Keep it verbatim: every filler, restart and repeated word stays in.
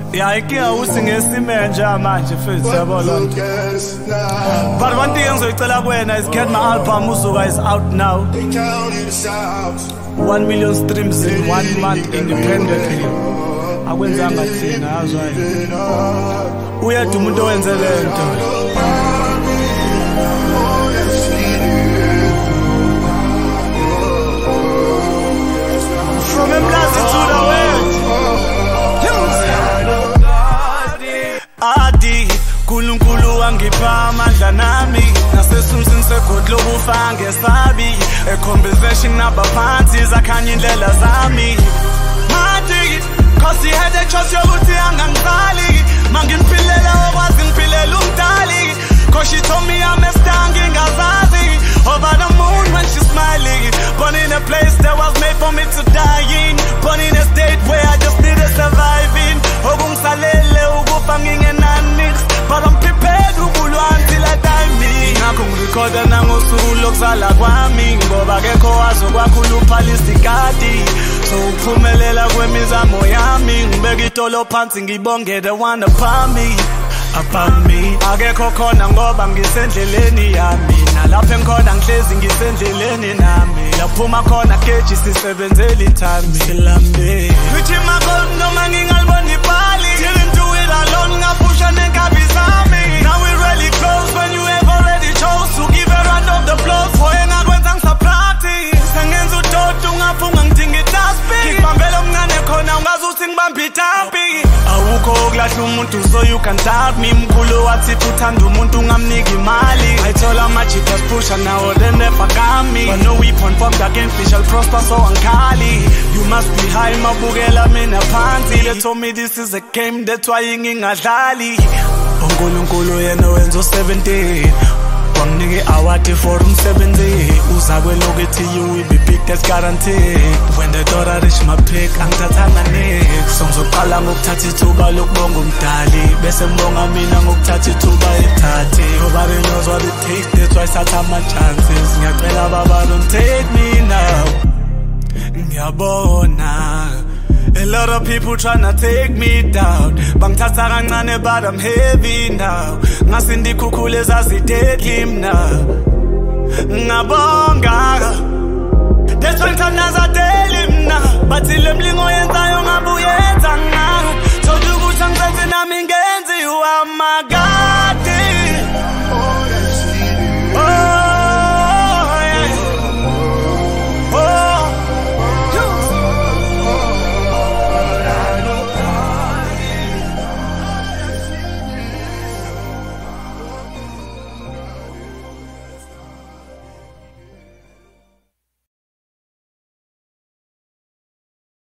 Yeah, I can't usi ngesimenja manje futhi yabo lonto. But one thing engizocela kuwena is get my album uzuka is out now. One million streams in one month independently. Akwenzanga thina azwayo. Uyaduma umuntu owenze lento. From Mlazi to the world. Adi Kulunkulu angipha amandla nami nasesumsini segodlo kufa ngesabi a conversation nabaphansi zakhanya indlela zami madi cause he had a choice yokuthi angangiqali mangimpilela okwazi ngiphilela umdali cause she told me I'm a star ngingazazi over the moon when she's smiling born in a place that was made for me to die in born in a state where I just need to survive in okungisalele ukufa ngingenani but I'm prepared ukulwa until I die me ngakho ngirecorda nangosuku lokuzala kwami ngoba kekho wazo kwakhuluphala isikadi so uphumelela kwemizamo yami ngibeka itolo phansi ngibonge the one upon me upon me akekho khona ngoba ngisendleleni yami nalapha engikhona ngihlezi ngisendleleni nami laphuma khona keji sisebenzela ithami silambe uthi makho noma ngingalibona ibali didn't do it alone ngapusha nenkabi zami now we really close when you have already chose to give a round of the applause boy ngakwenza ngisapractice sengenza udodo ungaphunga ngidinga itaspi ngibambela omncane khona ungazi uthi ngibamba itampi awukho okulahla umuntu so you can tap me mkhulu wathi uthanda umuntu ungamnika imali I told her my cheaters push and now they never got me but no weapon formed against me shall prosper so ankali you must be high mabukela mina phansi they told me this is a game that's why ngingadlali uNkulunkulu yena wenza seventeen Nigga, I want it for um seventy. Uzagwe logethi you will be big, that's guaranteed. When the daughter reach my peak, angithathanga next. Songizoqala ngokuthatha ithuba lokubonga umdali. Bese ngibonga mina ngokuthatha ithuba ethathe. Nobody knows what it takes, that's why satha my chances. Ngiyacela baba don't take me now. Ngiyabona a lot of people tryna take me down. Bangithatha kancane but I'm heavy now. Ngasindi khukhule zazidedli mna. Ngabonga. That's why ngithandaza daily mna. Bathi le